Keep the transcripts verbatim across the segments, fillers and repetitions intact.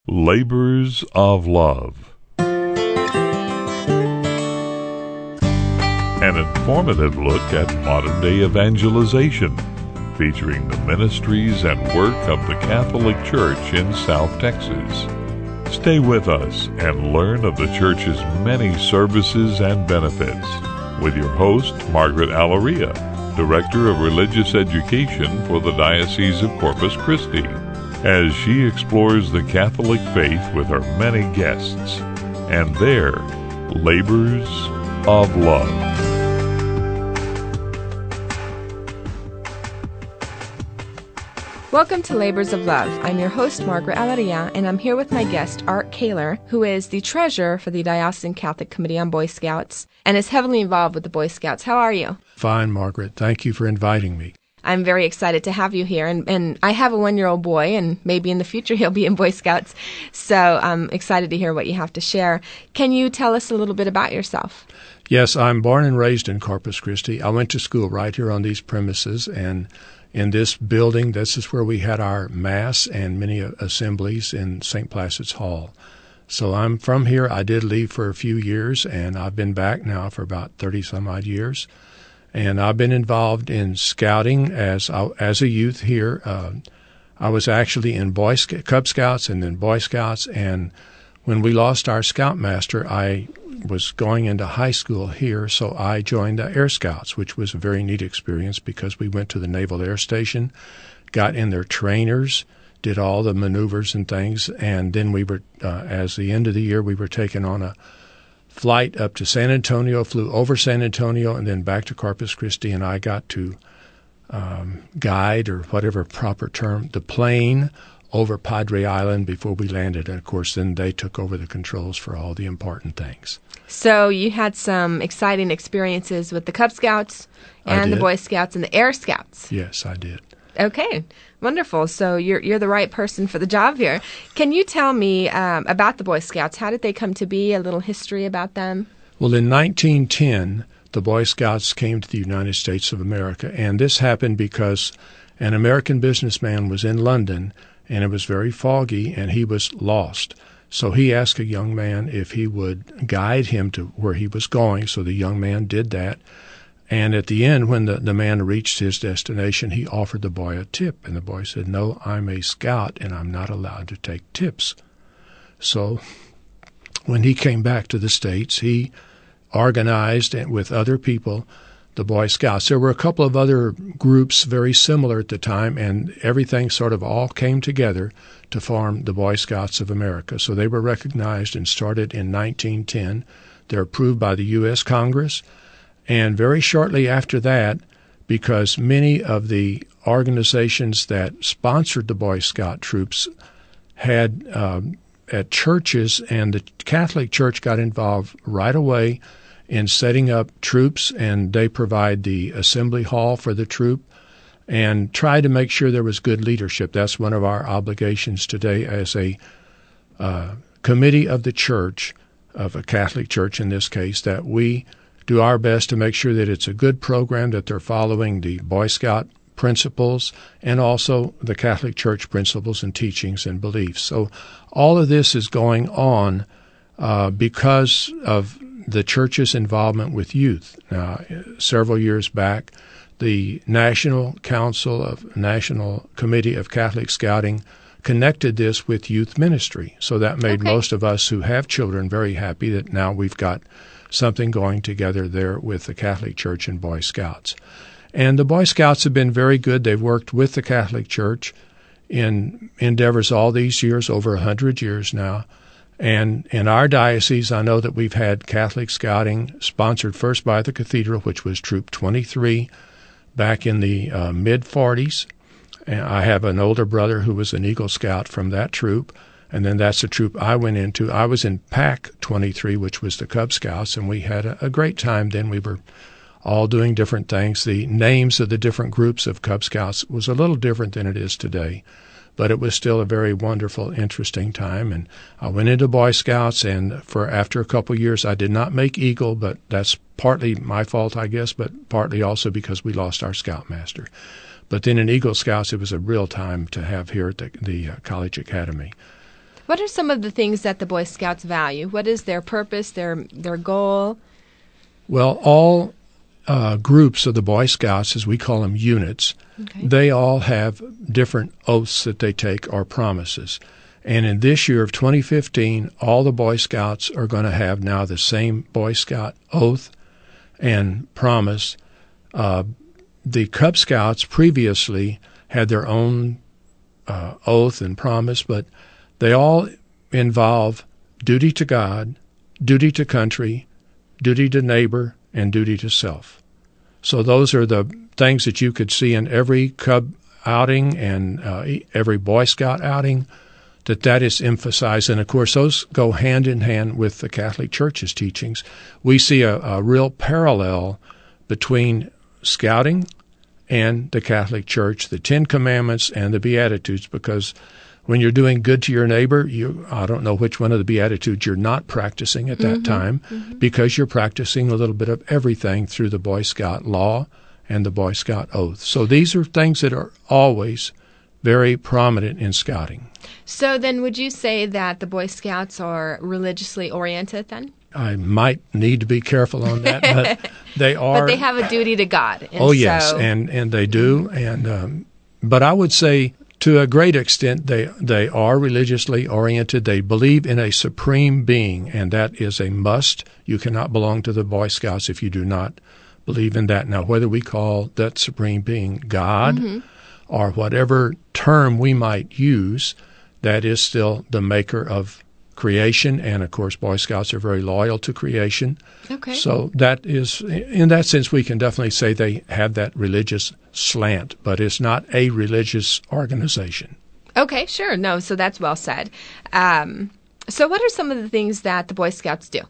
Labors of Love. An informative look at modern-day evangelization, featuring the ministries and work of the Catholic Church in South Texas. Stay with us and learn of the Church's many services and benefits with your host, Margaret Alaria, Director of Religious Education for the Diocese of Corpus Christi, as she explores the Catholic faith with her many guests and their labors of love. Welcome to Labors of Love. I'm your host, Margaret Alaria, and I'm here with my guest, Art Kaler, who is the treasurer for the Diocesan Catholic Committee on Boy Scouts and is heavily involved with the Boy Scouts. How are you? Fine, Margaret. Thank you for inviting me. I'm very excited to have you here, and, and I have a one-year-old boy, and maybe in the future he'll be in Boy Scouts, so I'm excited to hear what you have to share. Can you tell us a little bit about yourself? Yes, I'm born and raised in Corpus Christi. I went to school right here on these premises, and in this building, this is where we had our Mass and many assemblies in Saint Placid's Hall. So I'm from here. I did leave for a few years, and I've been back now for about thirty-some-odd years. And I've been involved in scouting as as a youth here. Uh, I was actually in Boy Sc- Cub Scouts and then Boy Scouts, and when we lost our Scoutmaster, I was going into high school here, so I joined the Air Scouts, which was a very neat experience because we went to the Naval Air Station, got in their trainers, did all the maneuvers and things, and then we were, uh, as the end of the year, we were taken on a flight up to San Antonio, flew over San Antonio, and then back to Corpus Christi, and I got to um, guide, or whatever proper term, the plane over Padre Island before we landed. And, of course, then they took over the controls for all the important things. So you had some exciting experiences with the Cub Scouts and the Boy Scouts and the Air Scouts. Yes, I did. Okay, wonderful. So you're you're the right person for the job here. Can you tell me um, about the Boy Scouts? How did they come to be? A little history about them? Well, in nineteen ten, the Boy Scouts came to the United States of America, and this happened because an American businessman was in London, and it was very foggy, and he was lost. So he asked a young man if he would guide him to where he was going, so the young man did that. And at the end, when the, the man reached his destination, he offered the boy a tip, and the boy said, "No, I'm a scout, and I'm not allowed to take tips." So when he came back to the States, he organized with other people the Boy Scouts. There were a couple of other groups very similar at the time, and everything sort of all came together to form the Boy Scouts of America. So they were recognized and started in nineteen ten. They're approved by the U S Congress. And very shortly after that, because many of the organizations that sponsored the Boy Scout troops had um, at churches, and the Catholic Church got involved right away in setting up troops, and they provide the assembly hall for the troop and try to make sure there was good leadership. That's one of our obligations today as a uh, committee of the church, of a Catholic Church in this case, that we do our best to make sure that it's a good program, that they're following the Boy Scout principles and also the Catholic Church principles and teachings and beliefs. So all of this is going on uh, because of the Church's involvement with youth. Now, several years back, the National Council of National Committee of Catholic Scouting connected this with youth ministry. So that made Okay. most of us who have children very happy that now we've got something going together there with the Catholic Church and Boy Scouts. And the Boy Scouts have been very good. They've worked with the Catholic Church in endeavors all these years, over a hundred years now. And in our diocese, I know that we've had Catholic Scouting sponsored first by the Cathedral, which was Troop twenty-three back in the uh, mid-forties. And I have an older brother who was an Eagle Scout from that troop. And then that's the troop I went into. I was in Pack twenty-three, which was the Cub Scouts, and we had a, a great time then. We were all doing different things. The names of the different groups of Cub Scouts was a little different than it is today, but it was still a very wonderful, interesting time. And I went into Boy Scouts, and for after a couple of years, I did not make Eagle, but that's partly my fault, I guess, but partly also because we lost our Scoutmaster. But then in Eagle Scouts, it was a real time to have here at the, the uh, College Academy. What are some of the things that the Boy Scouts value? What is their purpose, their their goal? Well, all uh, groups of the Boy Scouts, as we call them units, okay. They all have different oaths that they take or promises. And in this year of twenty fifteen, all the Boy Scouts are going to have now the same Boy Scout oath and promise. Uh, the Cub Scouts previously had their own uh, oath and promise, but they all involve duty to God, duty to country, duty to neighbor, and duty to self. So those are the things that you could see in every Cub outing and uh, every Boy Scout outing, that that is emphasized. And, of course, those go hand in hand with the Catholic Church's teachings. We see a, a real parallel between Scouting and the Catholic Church, the Ten Commandments and the Beatitudes, because when you're doing good to your neighbor, you I don't know which one of the Beatitudes you're not practicing at that mm-hmm, time, mm-hmm. because you're practicing a little bit of everything through the Boy Scout law and the Boy Scout oath. So these are things that are always very prominent in Scouting. So then would you say that the Boy Scouts are religiously oriented then? I might need to be careful on that, but they are. But they have a duty to God. And oh, yes, so, and, and they do. And um, but I would say to a great extent they, they are religiously oriented. They believe in a supreme being, and that is a must. You cannot belong to the Boy Scouts if you do not believe in that. Now, whether we call that supreme being God mm-hmm. or whatever term we might use, that is still the maker of creation, and of course Boy Scouts are very loyal to creation. Okay. So that is, in that sense, we can definitely say they have that religious slant, but it's not a religious organization. Okay, sure. No, so that's well said. Um, so what are some of the things that the Boy Scouts do?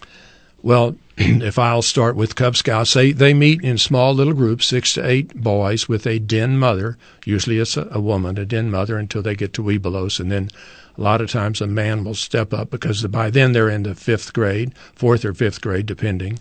Well, if I'll start with Cub Scouts, they, they meet in small little groups, six to eight boys with a den mother. Usually it's a, a woman, a den mother, until they get to Webelos, and then a lot of times a man will step up because by then they're in the fifth grade, fourth or fifth grade, depending.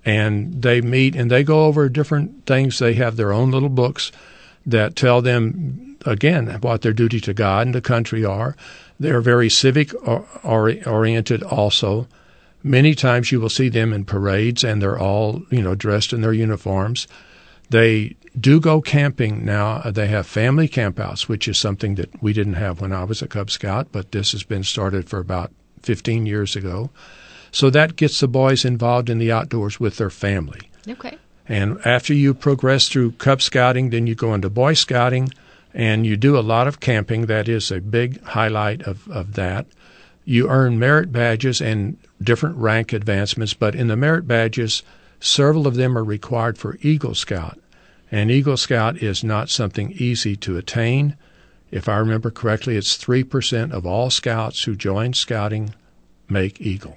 And they meet and they go over different things. They have their own little books that tell them, again, what their duty to God and the country are. They're very civic or, or, oriented also. Many times you will see them in parades, and they're all, you know, dressed in their uniforms. They do go camping now. They have family campouts, which is something that we didn't have when I was a Cub Scout, but this has been started for about fifteen years ago. So that gets the boys involved in the outdoors with their family. Okay. And after you progress through Cub Scouting, then you go into Boy Scouting, and you do a lot of camping. That is a big highlight of, of that. You earn merit badges and different rank advancements, but in the merit badges, several of them are required for Eagle Scout. And Eagle Scout is not something easy to attain. If I remember correctly, it's three percent of all scouts who join Scouting make Eagle.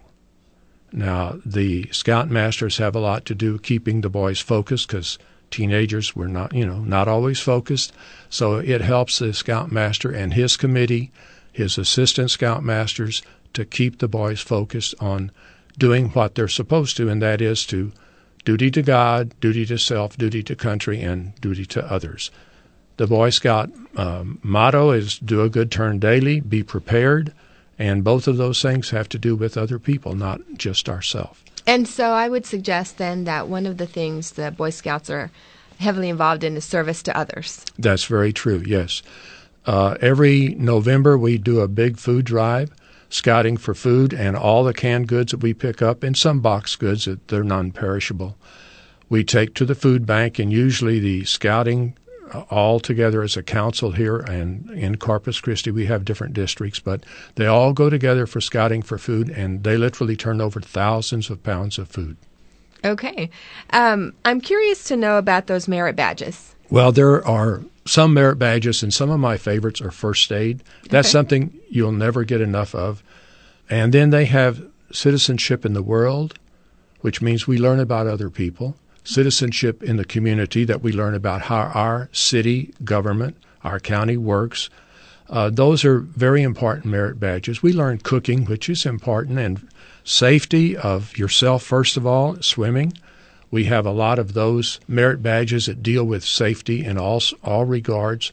Now, the Scoutmasters have a lot to do keeping the boys focused, because teenagers were not, you know, not always focused. So it helps the Scoutmaster and his committee, his assistant Scoutmasters, to keep the boys focused on doing what they're supposed to, and that is to duty to God, duty to self, duty to country, and duty to others. The Boy Scout um, motto is do a good turn daily, be prepared, and both of those things have to do with other people, not just ourselves. And so I would suggest then that one of the things the Boy Scouts are heavily involved in is service to others. That's very true, yes. Uh, every November we do a big food drive, scouting for food, and all the canned goods that we pick up, and some box goods that they're non-perishable, we take to the food bank, and usually the Scouting uh, all together as a council here, and in Corpus Christi we have different districts, but they all go together for scouting for food, and they literally turn over thousands of pounds of food. Okay. Um, I'm curious to know about those merit badges. Well, there are some merit badges, and some of my favorites are first aid. That's okay. Something you'll never get enough of. And then they have citizenship in the world, which means we learn about other people. Citizenship in the community, that we learn about how our city government, our county works. Uh, those are very important merit badges. We learn cooking, which is important, and safety of yourself, first of all, swimming. We have a lot of those merit badges that deal with safety in all all regards.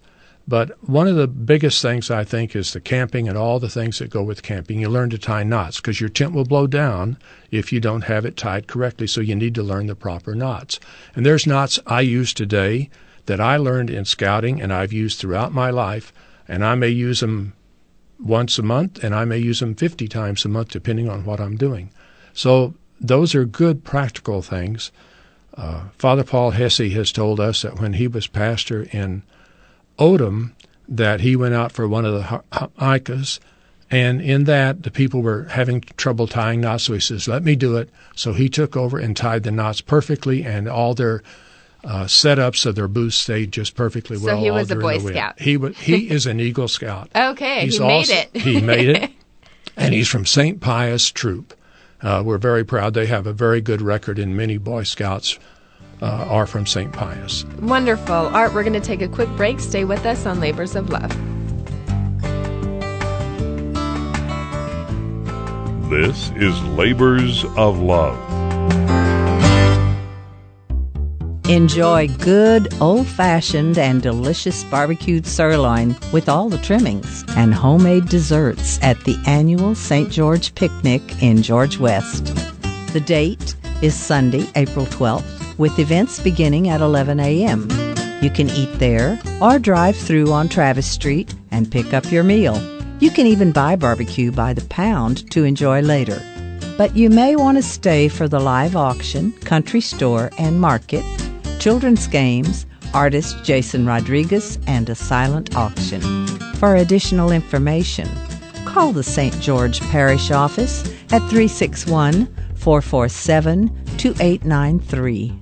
But one of the biggest things, I think, is the camping and all the things that go with camping. You learn to tie knots because your tent will blow down if you don't have it tied correctly, so you need to learn the proper knots. And there's knots I use today that I learned in scouting and I've used throughout my life, and I may use them once a month and I may use them fifty times a month depending on what I'm doing. So those are good practical things. Uh, Father Paul Hesse has told us that when he was pastor in Odom, that he went out for one of the hikers, and in that the people were having trouble tying knots, so he says, let me do it. So he took over and tied the knots perfectly, and all their uh, setups of their booths stayed just perfectly well. So he was a all Boy during the Scout. He, was, he is an Eagle Scout. Okay, he's he also, made it. He made it, and he's from Saint Pius Troop. Uh, we're very proud. They have a very good record, and many Boy Scouts Uh, are from Saint Pius. Wonderful. Art, we're going to take a quick break. Stay with us on Labors of Love. This is Labors of Love. Enjoy good, old-fashioned, and delicious barbecued sirloin with all the trimmings and homemade desserts at the annual Saint George Picnic in George West. The date is Sunday, April twelfth, with events beginning at eleven a.m. You can eat there or drive through on Travis Street and pick up your meal. You can even buy barbecue by the pound to enjoy later. But you may want to stay for the live auction, country store and market, children's games, artist Jason Rodriguez, and a silent auction. For additional information, call the Saint George Parish office at three six one, four four seven, two eight nine three.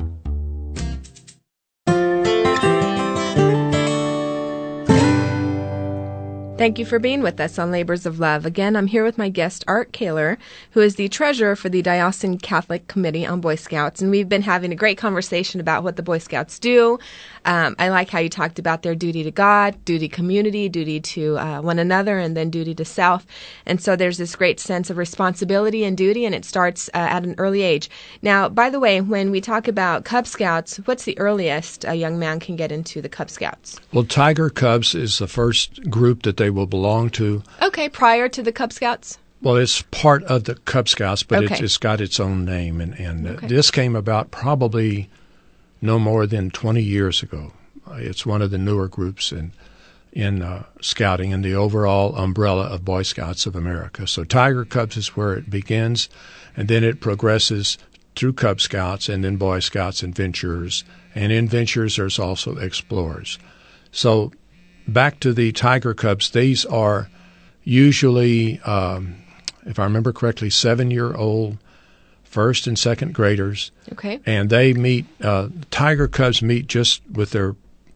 Thank you for being with us on Labors of Love. Again, I'm here with my guest, Art Kaler, who is the treasurer for the Diocesan Catholic Committee on Boy Scouts. And we've been having a great conversation about what the Boy Scouts do. Um, I like how you talked about their duty to God, duty to community, duty to uh, one another, and then duty to self. And so there's this great sense of responsibility and duty, and it starts uh, at an early age. Now, by the way, when we talk about Cub Scouts, what's the earliest a young man can get into the Cub Scouts? Well, Tiger Cubs is the first group that they will belong to. Okay, prior to the Cub Scouts? Well, it's part of the Cub Scouts, but okay. it's, it's got its own name. And, and okay. uh, this came about probably no more than twenty years ago. Uh, it's one of the newer groups in, in uh, scouting in the overall umbrella of Boy Scouts of America. So Tiger Cubs is where it begins, and then it progresses through Cub Scouts and then Boy Scouts and Ventures. And in Ventures, there's also Explorers. So back to the Tiger Cubs, these are usually, um, if I remember correctly, seven-year-old first and second graders. Okay. And they meet, uh, Tiger Cubs meet just with their,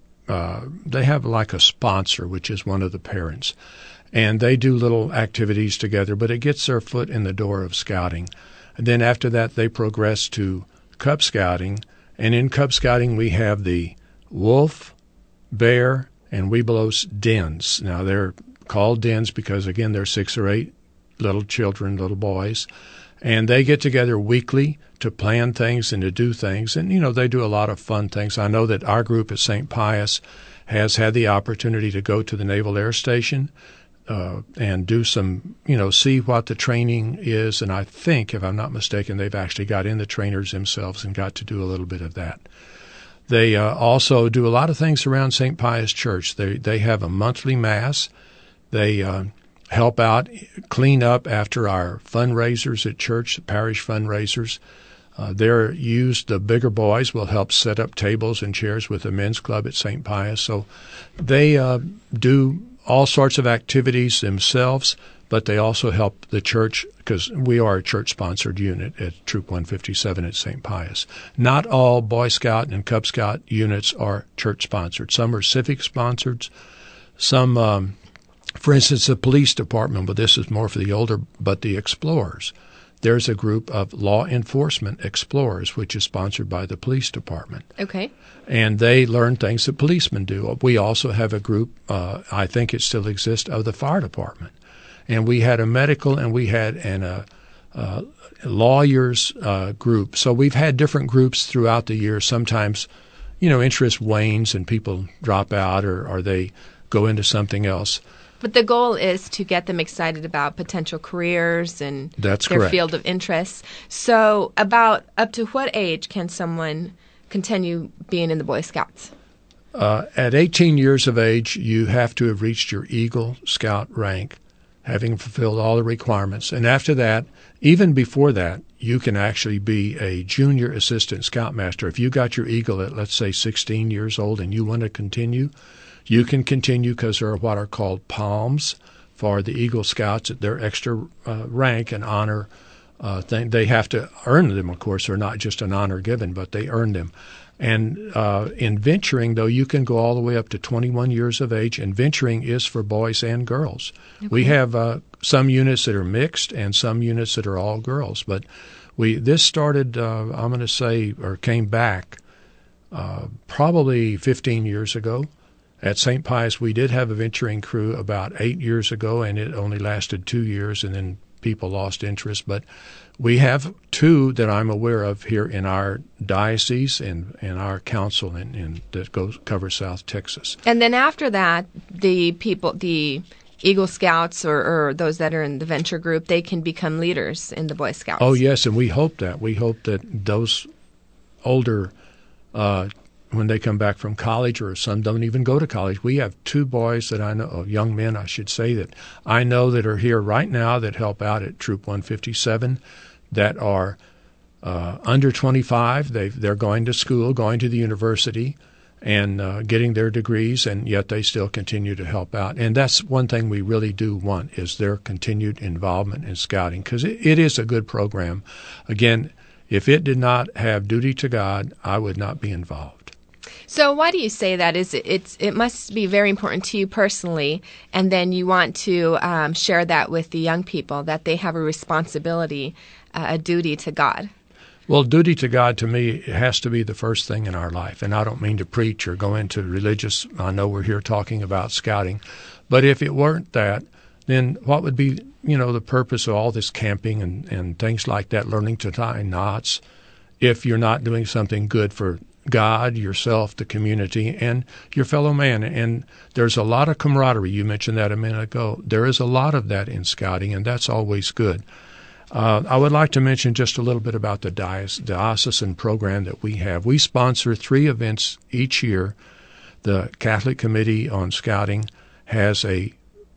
uh, they have like a sponsor, which is one of the parents. And they do little activities together, but it gets their foot in the door of scouting. And then after that, they progress to Cub Scouting. And in Cub Scouting, we have the wolf, bear, and Webelos dens. Now, they're called dens because, again, they're six or eight little children, little boys, and they get together weekly to plan things and to do things. And, you know, they do a lot of fun things. I know that our group at Saint Pius has had the opportunity to go to the Naval Air Station uh, and do some, you know, see what the training is. And I think, if I'm not mistaken, they've actually got in the trainers themselves and got to do a little bit of that. They uh, also do a lot of things around Saint Pius Church. They they have a monthly mass. They uh, help out, clean up after our fundraisers at church, parish fundraisers. Uh, they're used, the bigger boys will help set up tables and chairs with the men's club at Saint Pius. So they uh, do all sorts of activities themselves, but they also help the church because we are a church-sponsored unit at Troop one fifty-seven at Saint Pius. Not all Boy Scout and Cub Scout units are church-sponsored. Some are civic-sponsored. Some, um, for instance, the police department, but this is more for the older, but the Explorers. There's a group of law enforcement explorers, which is sponsored by the police department. Okay. And they learn things that policemen do. We also have a group, uh, I think it still exists, of the fire department. And we had a medical and we had an uh, uh, lawyers uh, group. So we've had different groups throughout the year. Sometimes, you know, interest wanes and people drop out or, or they go into something else. But the goal is to get them excited about potential careers and That's their correct. field of interests. So about up to what age can someone continue being in the Boy Scouts? Uh, at eighteen years of age, you have to have reached your Eagle Scout rank, having fulfilled all the requirements. And after that, even before that, you can actually be a junior assistant scoutmaster. If you got your Eagle at, let's say, sixteen years old and you want to continue, you can continue because there are what are called palms for the Eagle Scouts. Their extra uh, rank and honor uh, thing. They have to earn them, of course. They're not just an honor given, but they earn them. And uh, in venturing, though, you can go all the way up to twenty-one years of age, and venturing is for boys and girls. Okay. We have uh, some units that are mixed and some units that are all girls. But we this started, uh, I'm going to say, or came back uh, probably fifteen years ago. At Saint Pius, we did have a venturing crew about eight years ago, and it only lasted two years, and then people lost interest. But we have two that I'm aware of here in our diocese and in our council in, in, that goes covers South Texas. And then after that, the people, the Eagle Scouts or, or those that are in the venture group, they can become leaders in the Boy Scouts. Oh, yes, and we hope that. We hope that those older uh when they come back from college, or some don't even go to college. We have two boys that I know, young men, I should say, that I know that are here right now that help out at Troop one fifty-seven that are uh, under twenty-five. They've, they're going to school, going to the university, and uh, getting their degrees, and yet they still continue to help out. And that's one thing we really do want, is their continued involvement in scouting, because it, it is a good program. Again, if it did not have duty to God, I would not be involved. So why do you say that? Is it, it's it must be very important to you personally, and then you want to um, share that with the young people, that they have a responsibility, uh, a duty to God? Well, duty to God to me has to be the first thing in our life, and I don't mean to preach or go into religious. I know we're here talking about scouting, but if it weren't that, then what would be, you know, the purpose of all this camping and, and things like that, learning to tie knots, if you're not doing something good for God, yourself, the community, and your fellow man. And there's a lot of camaraderie. You mentioned that a minute ago. There is a lot of that in scouting, and that's always good. Uh, I would like to mention just a little bit about the diocesan program that we have. We sponsor three events each year. The Catholic Committee on Scouting has a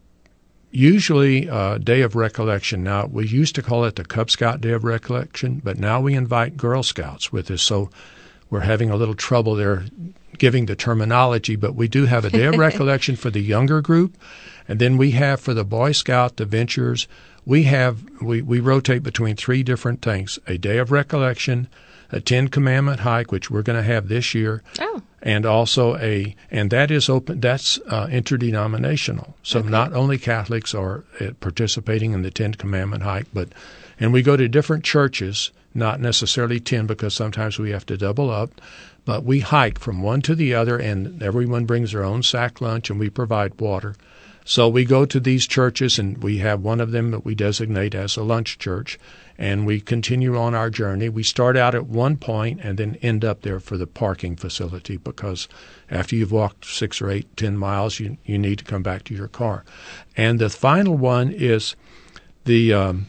usually a Day of Recollection. Now, we used to call it the Cub Scout Day of Recollection, but now we invite Girl Scouts with us. So we're having a little trouble there giving the terminology, but we do have a Day of Recollection for the younger group, and then we have for the Boy Scout, the Ventures, we have we, we rotate between three different things: a Day of Recollection, a Ten Commandment hike, which we're going to have this year, oh. and also a and that is open. That's uh, interdenominational, so okay. Not only Catholics are uh, participating in the Ten Commandment hike, but and we go to different churches. Not necessarily ten, because sometimes we have to double up, but we hike from one to the other, and everyone brings their own sack lunch, and we provide water. So we go to these churches, and we have one of them that we designate as a lunch church, and we continue on our journey. We start out at one point and then end up there for the parking facility, because after you've walked six or eight, ten miles, you, you need to come back to your car. And the final one is the um,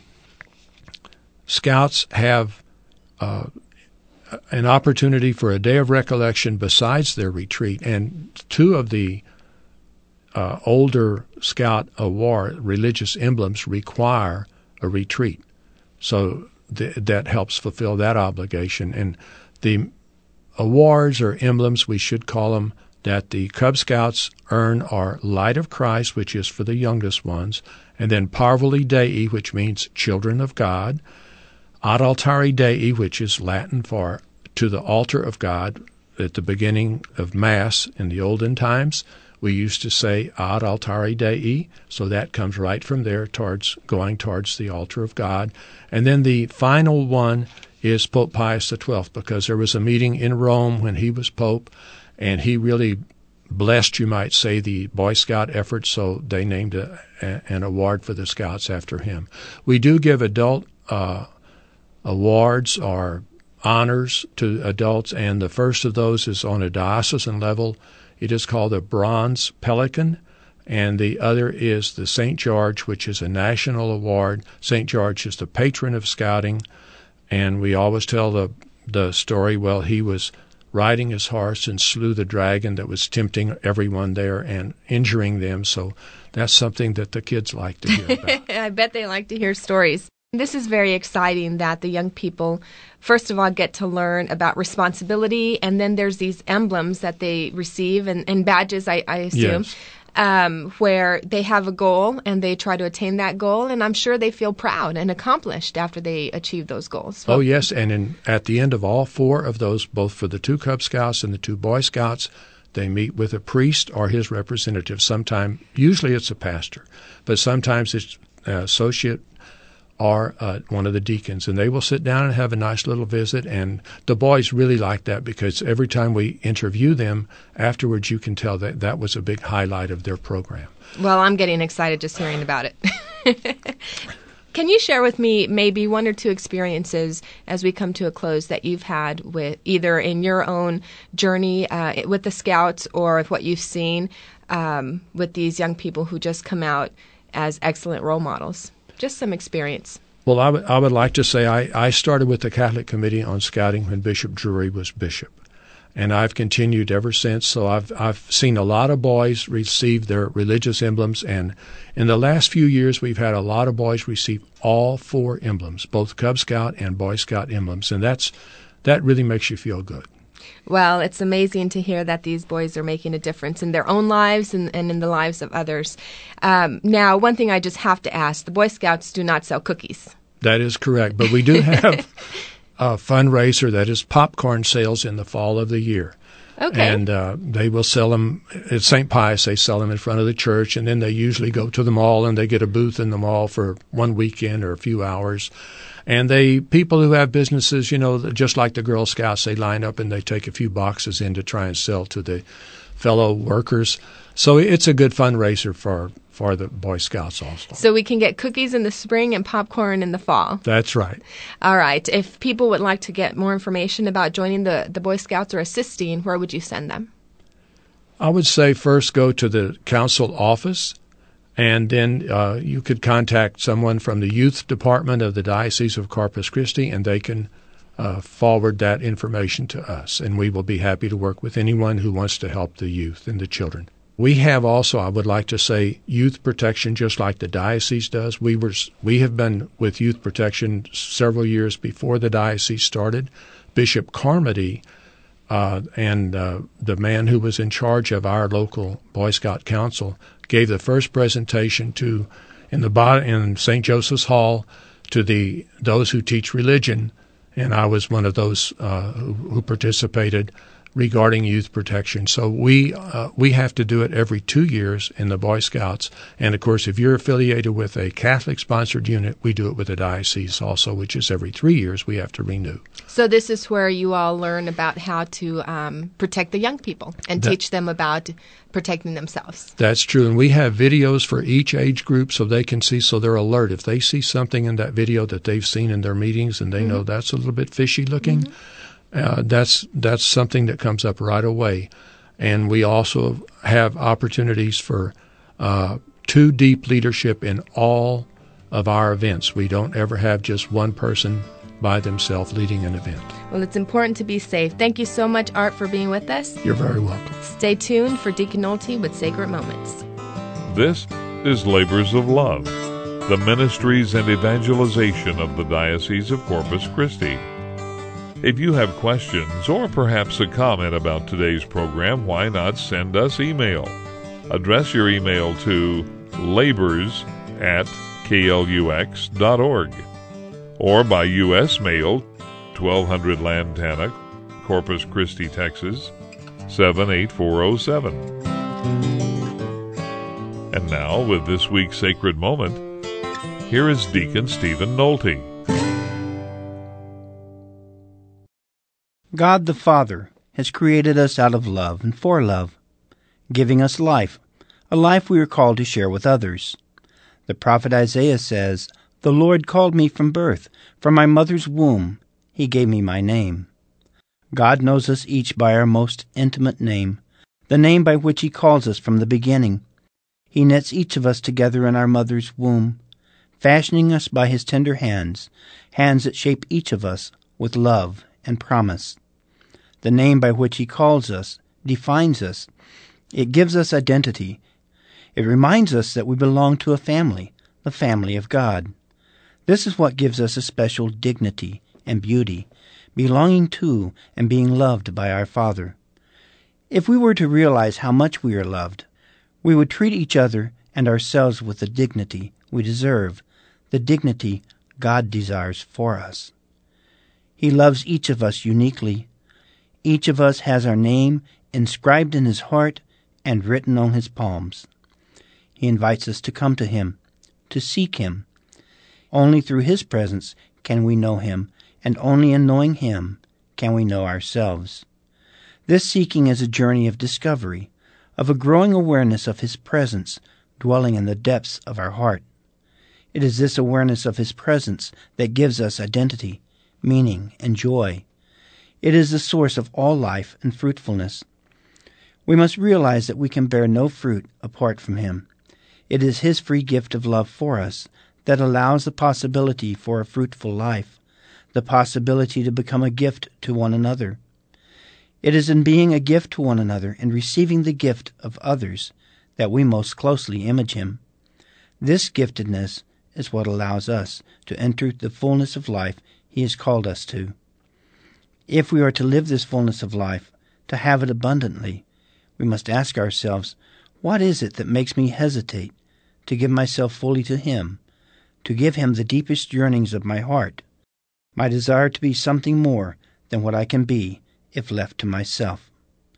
Scouts have uh, an opportunity for a Day of Recollection besides their retreat, and two of the uh, older Scout award religious emblems require a retreat, so th- that helps fulfill that obligation. And the awards or emblems, we should call them, that the Cub Scouts earn are Light of Christ, which is for the youngest ones, and then Parvuli Dei, which means Children of God, Ad Altare Dei, which is Latin for to the altar of God. At the beginning of Mass in the olden times, we used to say Ad Altare Dei, so that comes right from there towards going towards the altar of God. And then the final one is Pope Pius the twelfth, because there was a meeting in Rome when he was Pope, and he really blessed, you might say, the Boy Scout effort, so they named a, a, an award for the Scouts after him. We do give adult uh, awards or honors to adults, and the first of those is on a diocesan level. It is called the Bronze Pelican. and the other is the Saint George, which is a national award. Saint George is the patron of scouting, and we always tell the the story, well, he was riding his horse and slew the dragon that was tempting everyone there and injuring them. So that's something that the kids like to hear about. I bet they like to hear stories. This is very exciting that the young people, first of all, get to learn about responsibility, and then there's these emblems that they receive, and, and badges, I, I assume, Yes. um, where they have a goal and they try to attain that goal, and I'm sure they feel proud and accomplished after they achieve those goals. Oh, yes, and in, at the end of all four of those, both for the two Cub Scouts and the two Boy Scouts, they meet with a priest or his representative. Sometime, usually it's a pastor, but sometimes it's an associate or uh, one of the deacons, and they will sit down and have a nice little visit, and the boys really like that because every time we interview them, afterwards you can tell that that was a big highlight of their program. Well, I'm getting excited just hearing about it. Can you share with me maybe one or two experiences as we come to a close that you've had with either in your own journey uh, with the Scouts or with what you've seen um, with these young people who just come out as excellent role models? Just some experience. Well, I would I would like to say I, I started with the Catholic Committee on Scouting when Bishop Drury was bishop, and I've continued ever since. So I've I've seen a lot of boys receive their religious emblems, and in the last few years we've had a lot of boys receive all four emblems, both Cub Scout and Boy Scout emblems, and that's that really makes you feel good. Well, it's amazing to hear that these boys are making a difference in their own lives and, and in the lives of others. Um, now, one thing I just have to ask, the Boy Scouts do not sell cookies. That is correct, but we do have a fundraiser that is popcorn sales in the fall of the year. Okay. And uh, they will sell them at Saint Pius. They sell them in front of the church, and then they usually go to the mall and they get a booth in the mall for one weekend or a few hours. And they people who have businesses, you know, just like the Girl Scouts, they line up and they take a few boxes in to try and sell to the fellow workers. So it's a good fundraiser for, for the Boy Scouts also. So we can get cookies in the spring and popcorn in the fall. That's right. All right. If people would like to get more information about joining the, the Boy Scouts or assisting, where would you send them? I would say first go to the council office, and then uh, you could contact someone from the youth department of the Diocese of Corpus Christi, and they can uh, forward that information to us. And we will be happy to work with anyone who wants to help the youth and the children. We have also, I would like to say, youth protection, just like the diocese does. We were, we have been with youth protection several years before the diocese started. Bishop Carmody uh, and uh, the man who was in charge of our local Boy Scout Council gave the first presentation to in the in Saint Joseph's Hall to the those who teach religion, and I was one of those uh, who, who participated regarding youth protection. So we uh, we have to do it every two years in the Boy Scouts, and of course, if you're affiliated with a Catholic-sponsored unit, we do it with the diocese also, which is every three years we have to renew. So this is where you all learn about how to um, protect the young people and that, teach them about protecting themselves. That's true, and we have videos for each age group so they can see, so they're alert. If they see something in that video that they've seen in their meetings and they mm-hmm. know that's a little bit fishy looking, mm-hmm. uh, that's that's something that comes up right away. And we also have opportunities for uh, two deep leadership in all of our events. We don't ever have just one person by themselves leading an event. Well, it's important to be safe. Thank you so much, Art, for being with us. You're very welcome. Stay tuned for Deacon Nolte with Sacred Moments. This is Labors of Love, the ministries and evangelization of the Diocese of Corpus Christi. If you have questions or perhaps a comment about today's program, why not send us email? Address your email to labors at k l u x dot org. Or by U S mail, twelve hundred Lantana, Corpus Christi, Texas, seven eight four oh seven. And now, with this week's Sacred Moment, here is Deacon Stephen Nolte. God the Father has created us out of love and for love, giving us life, a life we are called to share with others. The prophet Isaiah says, "The Lord called me from birth, from my mother's womb. He gave me my name." God knows us each by our most intimate name, the name by which He calls us from the beginning. He knits each of us together in our mother's womb, fashioning us by his tender hands, hands that shape each of us with love and promise. The name by which he calls us defines us. It gives us identity. It reminds us that we belong to a family, the family of God. This is what gives us a special dignity and beauty, belonging to and being loved by our Father. If we were to realize how much we are loved, we would treat each other and ourselves with the dignity we deserve, the dignity God desires for us. He loves each of us uniquely. Each of us has our name inscribed in his heart and written on his palms. He invites us to come to him, to seek him. Only through his presence can we know him, and only in knowing him can we know ourselves. This seeking is a journey of discovery, of a growing awareness of his presence dwelling in the depths of our heart. It is this awareness of his presence that gives us identity, meaning, and joy. It is the source of all life and fruitfulness. We must realize that we can bear no fruit apart from him. It is his free gift of love for us that allows the possibility for a fruitful life, the possibility to become a gift to one another. It is in being a gift to one another and receiving the gift of others that we most closely image him. This giftedness is what allows us to enter the fullness of life he has called us to. If we are to live this fullness of life, to have it abundantly, we must ask ourselves, what is it that makes me hesitate to give myself fully to him, to give him the deepest yearnings of my heart, my desire to be something more than what I can be if left to myself?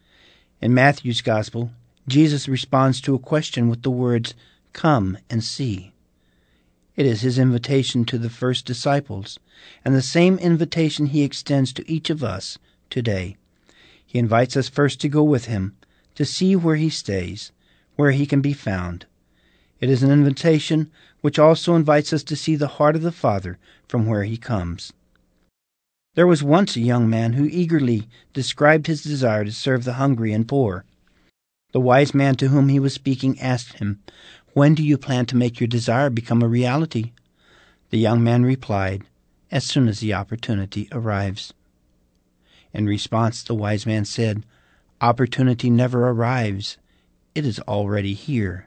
In Matthew's Gospel, Jesus responds to a question with the words, "Come and see." It is his invitation to the first disciples, and the same invitation he extends to each of us today. He invites us first to go with him, to see where he stays, where he can be found. It is an invitation which also invites us to see the heart of the Father from where he comes. There was once a young man who eagerly described his desire to serve the hungry and poor. The wise man to whom he was speaking asked him, "When do you plan to make your desire become a reality?" The young man replied, "As soon as the opportunity arrives." In response, the wise man said, "Opportunity never arrives. It is already here."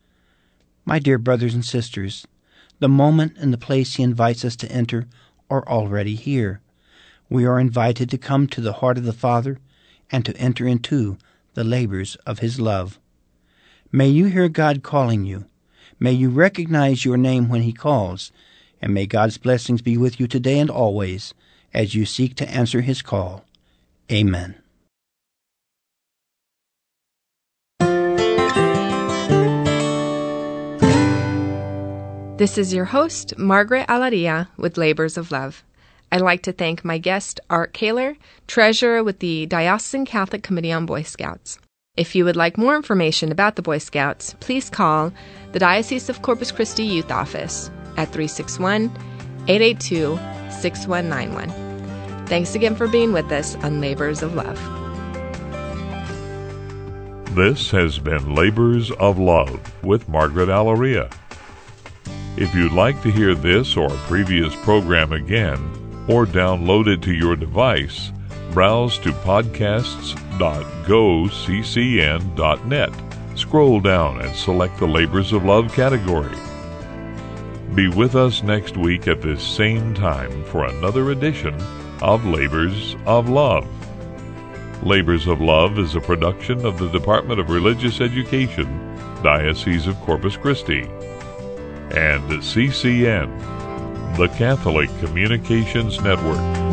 My dear brothers and sisters, the moment and the place he invites us to enter are already here. We are invited to come to the heart of the Father and to enter into the labors of his love. May you hear God calling you. May you recognize your name when he calls, and may God's blessings be with you today and always as you seek to answer his call. Amen. This is your host, Margaret Alaria, with Labors of Love. I'd like to thank my guest, Art Kaler, Treasurer with the Diocesan Catholic Committee on Boy Scouts. If you would like more information about the Boy Scouts, please call the Diocese of Corpus Christi Youth Office at three six one, eight eight two, six one nine one. Thanks again for being with us on Labors of Love. This has been Labors of Love with Margaret Alaria. If you'd like to hear this or a previous program again, or download it to your device, browse to podcasts dot go c c n dot net. Scroll down and select the Labors of Love category. Be with us next week at this same time for another edition of Labors of Love. Labors of Love is a production of the Department of Religious Education, Diocese of Corpus Christi, and C C N, the Catholic Communications Network.